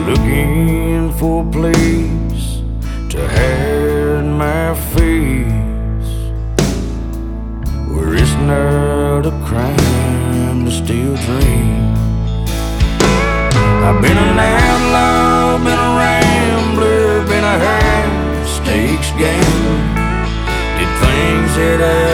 looking for a place to hide my face, where it's not a crime to steal dreams. I've been an outlaw, been a rambler, been a high-stakes gambler, did things that I